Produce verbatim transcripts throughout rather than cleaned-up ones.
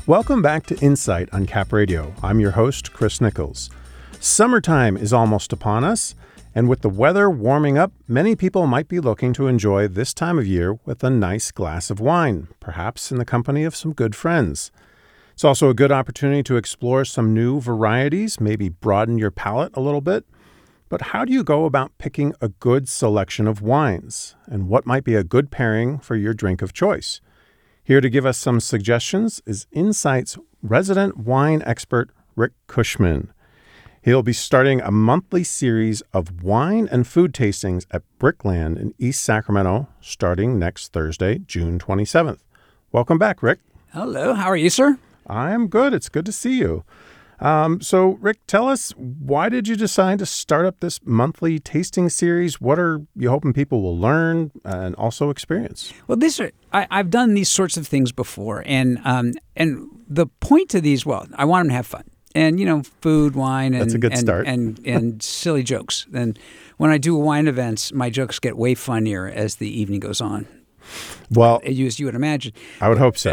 Welcome back to Insight on Cap Radio. I'm your host, Chris Nichols. Summertime is almost upon us, and with the weather warming up, many people might be looking to enjoy this time of year with a nice glass of wine, perhaps in the company of some good friends. It's also a good opportunity to explore some new varieties, maybe broaden your palate a little bit. But how do you go about picking a good selection of wines? And what might be a good pairing for your drink of choice? Here to give us some suggestions is Insight's resident wine expert, Rick Cushman. He'll be starting a monthly series of wine and food tastings at Brickland in East Sacramento starting next Thursday, June twenty-seventh. Welcome back, Rick. Hello. How are you, sir? I'm good. It's good to see you. Um, so, Rick, tell us, why did you decide to start up this monthly tasting series? What are you hoping people will learn and also experience? Well, this are, I, I've done these sorts of things before, and um, and the point of these, well, I want them to have fun, and you know, food, wine, and That's a good and, start. and and silly jokes. And when I do wine events, my jokes get way funnier as the evening goes on. Well, as you would imagine, I would hope so.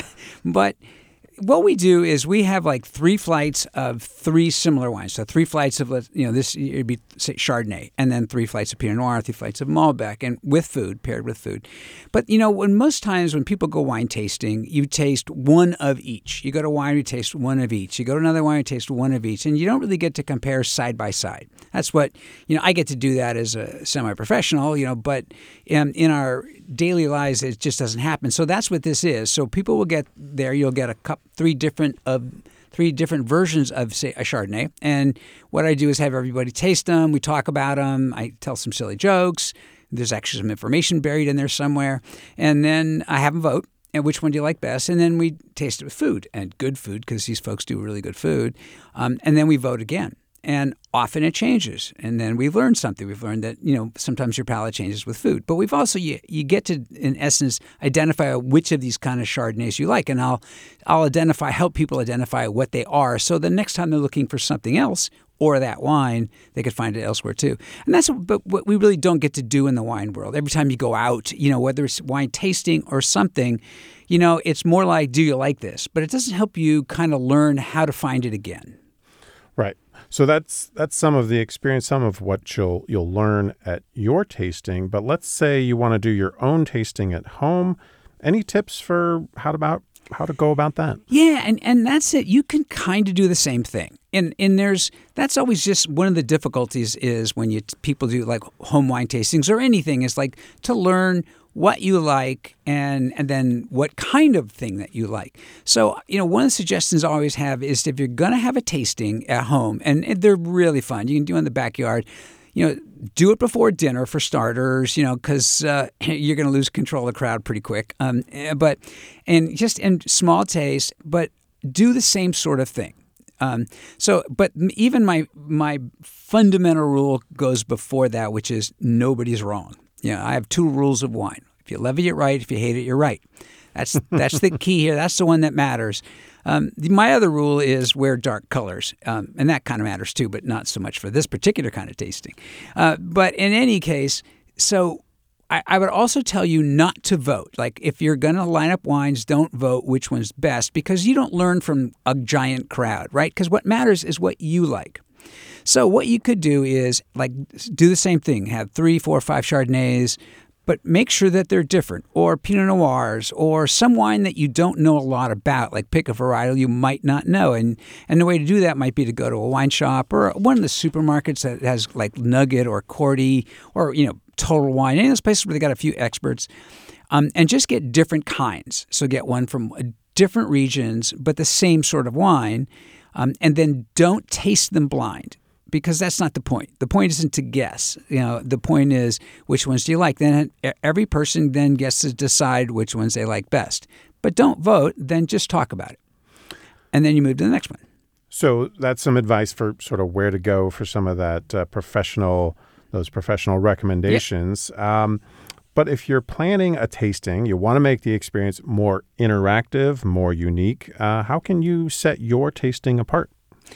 But what we do is we have like three flights of three similar wines. So three flights of, you know, this it'd be say Chardonnay, and then three flights of Pinot Noir, three flights of Malbec, and with food, paired with food. But, you know, when most times when people go wine tasting, you taste one of each. You go to wine, you taste one of each. You go to another wine, you taste one of each. And you don't really get to compare side by side. That's what, you know, I get to do that as a semi-professional, you know, but in, in our daily lives, it just doesn't happen. So that's what this is. So people will get there. You'll get a cup, three different of three different versions of, say, a Chardonnay. And what I do is have everybody taste them. We talk about them. I tell some silly jokes. There's actually some information buried in there somewhere. And then I have them vote. And which one do you like best? And then we taste it with food, and good food, because these folks do really good food. Um, and then we vote again. And often it changes. And then we've learned something. We've learned that, you know, sometimes your palate changes with food. But we've also, you, you get to, in essence, identify which of these kind of Chardonnays you like. And I'll I'll identify, help people identify what they are. So the next time they're looking for something else or that wine, they could find it elsewhere too. And that's what, but what we really don't get to do in the wine world. Every time you go out, you know, whether it's wine tasting or something, you know, it's more like, do you like this? But it doesn't help you kind of learn how to find it again. Right. So that's that's some of the experience, some of what you'll you'll learn at your tasting. But let's say you want to do your own tasting at home. Any tips for how to about how to go about that? Yeah, and, and that's it. You can kind of do the same thing. And and there's that's always just one of the difficulties is when you people do like home wine tastings or anything is like to learn what you like and and then what kind of thing that you like. So, you know, one of the suggestions I always have is if you're going to have a tasting at home, and, and they're really fun, you can do it in the backyard, you know, do it before dinner for starters, you know, because uh, you're going to lose control of the crowd pretty quick. Um, but, and just in small taste, but do the same sort of thing. Um, so, but even my my fundamental rule goes before that, which is nobody's wrong. You know, I have two rules of wine. If you love it, you're right. If you hate it, you're right. That's that's the key here. That's the one that matters. Um, my other rule is wear dark colors, um, and that kind of matters too, but not so much for this particular kind of tasting. Uh, but in any case, so I, I would also tell you not to vote. Like if you're going to line up wines, don't vote which one's best because you don't learn from a giant crowd, right? Because what matters is what you like. So what you could do is like do the same thing. Have three, four, five Chardonnays, but make sure that they're different, or Pinot Noirs, or some wine that you don't know a lot about. Like pick a varietal you might not know, and and the way to do that might be to go to a wine shop or one of the supermarkets that has like Nugget or Cordy or you know Total Wine, any of those places where they got a few experts, um, and just get different kinds. So get one from different regions, but the same sort of wine, um, and then don't taste them blind. Because that's not the point. The point isn't to guess. You know, the point is which ones do you like? Then every person then gets to decide which ones they like best. But don't vote. Then just talk about it, and then you move to the next one. So that's some advice for sort of where to go for some of that uh, professional, those professional recommendations. Yep. Um, but if you're planning a tasting, you want to make the experience more interactive, more unique. Uh, how can you set your tasting apart?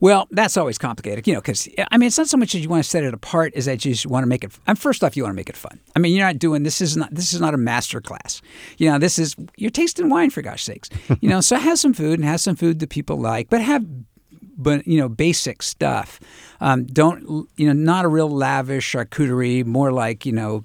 Well, that's always complicated, you know, because, I mean, it's not so much that you want to set it apart as that you just want to make it, and first off, you want to make it fun. I mean, you're not doing, this is not, this is not a master class. You know, this is, you're tasting wine, for gosh sakes. You know, so have some food and have some food that people like, but have, but, you know, basic stuff. Um, don't, you know, not a real lavish charcuterie, more like, you know,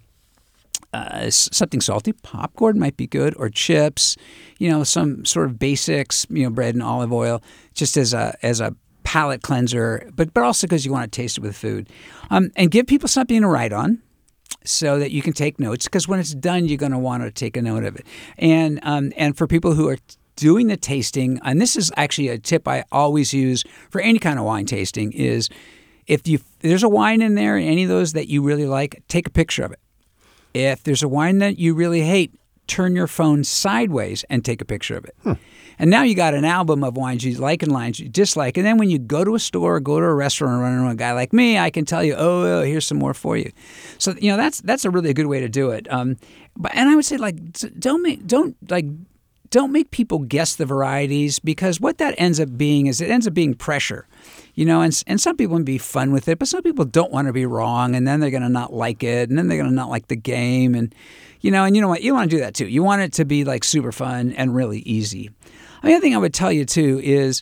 Uh, something salty. Popcorn might be good, or chips, you know, some sort of basics, you know, bread and olive oil, just as a as a palate cleanser, but but also because you want to taste it with food. Um, and give people something to write on so that you can take notes, because when it's done, you're going to want to take a note of it. And um, and for people who are doing the tasting, and this is actually a tip I always use for any kind of wine tasting, is if you if there's a wine in there, any of those that you really like, take a picture of it. If there's a wine that you really hate, turn your phone sideways and take a picture of it. Hmm. And now you got an album of wines you like and wines you dislike. And then when you go to a store, go to a restaurant, and run into a guy like me, I can tell you, oh, here's some more for you. So, you know, that's that's a really good way to do it. Um, but and I would say, like, don't make don't like don't make people guess the varieties, because what that ends up being is it ends up being pressure. You know, and and some people would be fun with it, but some people don't want to be wrong, and then they're going to not like it, and then they're going to not like the game, and you know, and you know what, you want to do that too. You want it to be like super fun and really easy. The other thing I would tell you too is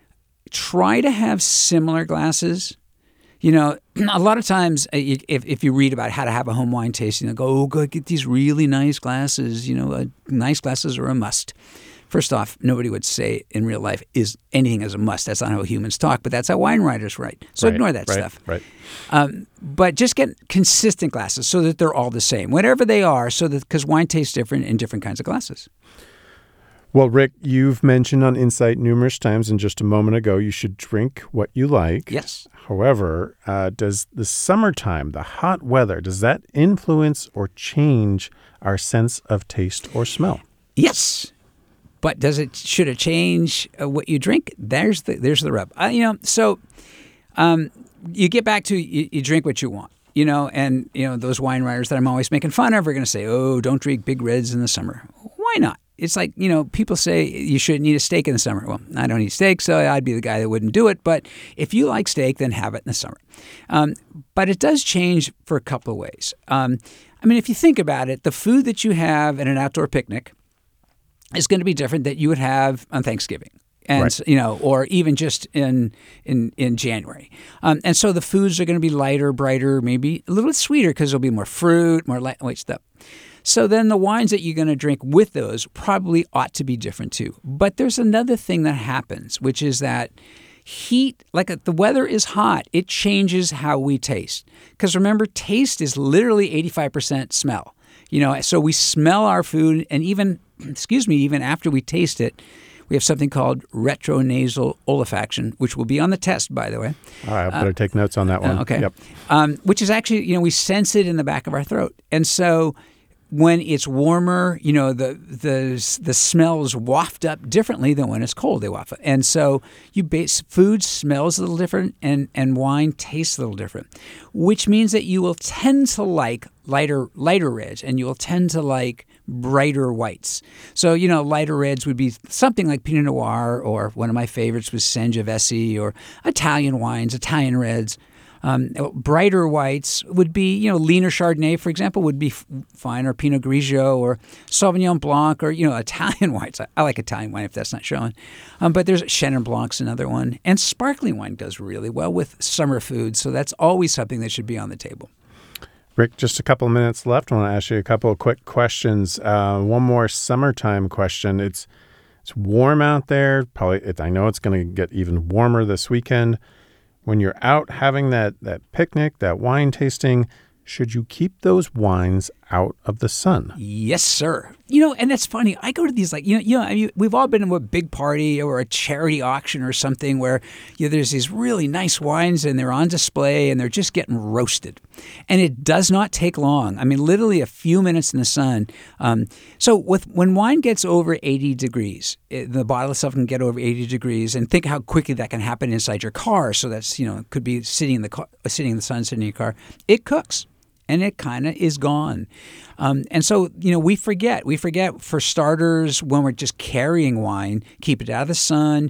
try to have similar glasses. You know, a lot of times if if you read about how to have a home wine tasting, they'll go, oh, go get these really nice glasses. You know, uh, nice glasses are a must. First off, nobody would say in real life is anything is a must. That's not how humans talk, but that's how wine writers write. So right, ignore that right, stuff. Right. Um, but just get consistent glasses so that they're all the same, whatever they are, so that because wine tastes different in different kinds of glasses. Well, Rick, you've mentioned on Insight numerous times, and just a moment ago, you should drink what you like. Yes. However, uh, does the summertime, the hot weather, does that influence or change our sense of taste or smell? Yes. But does it? Should it change uh, what you drink? There's the there's the rub. Uh, you know, so um, you get back to you, you drink what you want. You know, and you know those wine writers that I'm always making fun of are going to say, "Oh, don't drink big reds in the summer." Why not? It's like, you know, people say you shouldn't eat a steak in the summer. Well, I don't eat steak, so I'd be the guy that wouldn't do it. But if you like steak, then have it in the summer. Um, but it does change for a couple of ways. Um, I mean, if you think about it, the food that you have at an outdoor picnic is going to be different that you would have on Thanksgiving, and right. you know, or even just in in in January. Um, and so the foods are going to be lighter, brighter, maybe a little bit sweeter because there'll be more fruit, more lightweight stuff. So then the wines that you're going to drink with those probably ought to be different too. But there's another thing that happens, which is that heat, like the weather is hot, it changes how we taste. Because remember, taste is literally eighty-five percent smell. You know, so we smell our food, and even, excuse me, even after we taste it, we have something called retronasal olfaction, which will be on the test, by the way. All right, I better uh, take notes on that one. Uh, okay. Yep. Um, which is actually, you know, we sense it in the back of our throat. And so when it's warmer, you know, the the the smells waft up differently than when it's cold. They waft up. And so you base food smells a little different, and, and wine tastes a little different, which means that you will tend to like lighter lighter reds, and you will tend to like brighter whites. So, you know, lighter reds would be something like Pinot Noir, or one of my favorites was Sangiovese, or Italian wines, Italian reds. Um, brighter whites would be, you know, leaner Chardonnay, for example, would be f- fine, or Pinot Grigio, or Sauvignon Blanc, or, you know, Italian whites. I, I like Italian wine if that's not showing. Um, but there's Chenin Blanc's another one. And sparkling wine does really well with summer food. So that's always something that should be on the table. Rick, just a couple of minutes left. I want to ask you a couple of quick questions. Uh, one more summertime question. It's it's warm out there. Probably, it, I know it's going to get even warmer this weekend. When you're out having that, that picnic, that wine tasting, should you keep those wines out of the sun? Yes, sir. You know, and it's funny. I go to these, like, you know, you know, I mean, we've all been to a big party or a charity auction or something where, you know, there's these really nice wines and they're on display and they're just getting roasted. And it does not take long. I mean, literally a few minutes in the sun. Um, so with when wine gets over eighty degrees, it, the bottle itself can get over eighty degrees, and think how quickly that can happen inside your car. So that's, you know, it could be sitting in the car, sitting in the sun, sitting in your car. It cooks. And it kind of is gone. Um, and so, you know, we forget. We forget, for starters, when we're just carrying wine, keep it out of the sun.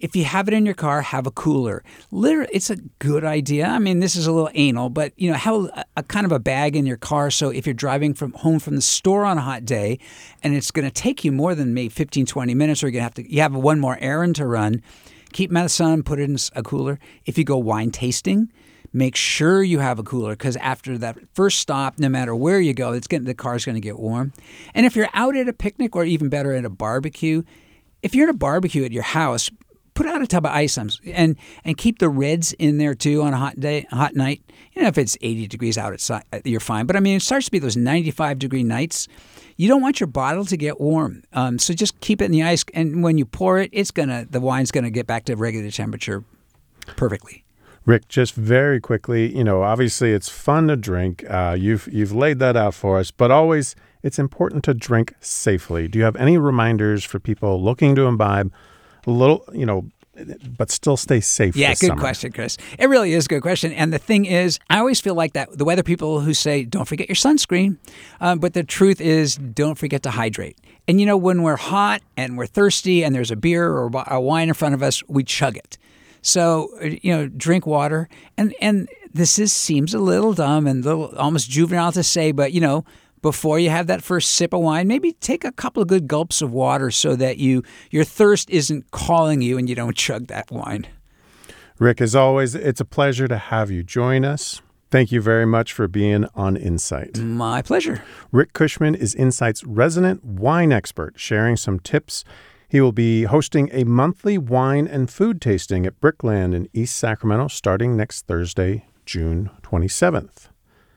if you have it in your car, have a cooler. Literally, it's a good idea. I mean, this is a little anal, but you know, have a, a kind of a bag in your car. So if you're driving from home from the store on a hot day, and it's going to take you more than maybe fifteen, twenty minutes, or you're going to have to, you have one more errand to run, keep them out of the sun, put it in a cooler. If you go wine tasting, make sure you have a cooler, because after that first stop, no matter where you go, it's getting, the car's going to get warm. And if you're out at a picnic, or even better, at a barbecue, if you're at a barbecue at your house, put out a tub of ice and and keep the reds in there too on a hot day, a hot night. You know, if it's eighty degrees out, it's, you're fine. But I mean, it starts to be those ninety-five degree nights. You don't want your bottle to get warm, um, so just keep it in the ice. And when you pour it, it's gonna the wine's gonna get back to regular temperature perfectly. Rick, just very quickly, you know, obviously it's fun to drink. Uh, you've you've laid that out for us, but always it's important to drink safely. Do you have any reminders for people looking to imbibe a little, you know, but still stay safe? Yeah, this good summer? question, Chris. It really is a good question. And the thing is, I always feel like that the weather people who say, don't forget your sunscreen. Um, but the truth is, don't forget to hydrate. And, you know, when we're hot and we're thirsty and there's a beer or a wine in front of us, we chug it. So, you know, drink water. And, and this is seems a little dumb and little almost juvenile to say, but, you know, before you have that first sip of wine, maybe take a couple of good gulps of water so that you your thirst isn't calling you and you don't chug that wine. Rick, as always, it's a pleasure to have you join us. Thank you very much for being on Insight. My pleasure. Rick Cushman is Insight's resident wine expert, sharing some tips. He will be hosting a monthly wine and food tasting at Brickland in East Sacramento starting next Thursday, June twenty-seventh.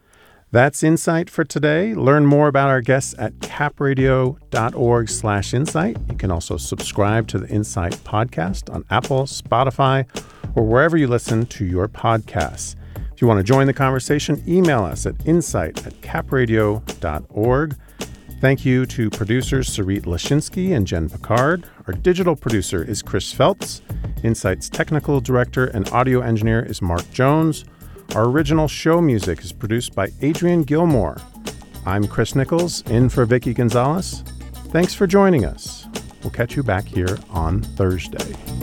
That's Insight for today. Learn more about our guests at capradio.org slash insight. You can also subscribe to the Insight podcast on Apple, Spotify, or wherever you listen to your podcasts. If you want to join the conversation, email us at insight at capradio dot org. Thank you to producers Sarit Lashinsky and Jen Picard. Our digital producer is Chris Feltz. Insight's technical director and audio engineer is Mark Jones. Our original show music is produced by Adrian Gilmore. I'm Chris Nichols, in for Vicky Gonzalez. Thanks for joining us. We'll catch you back here on Thursday.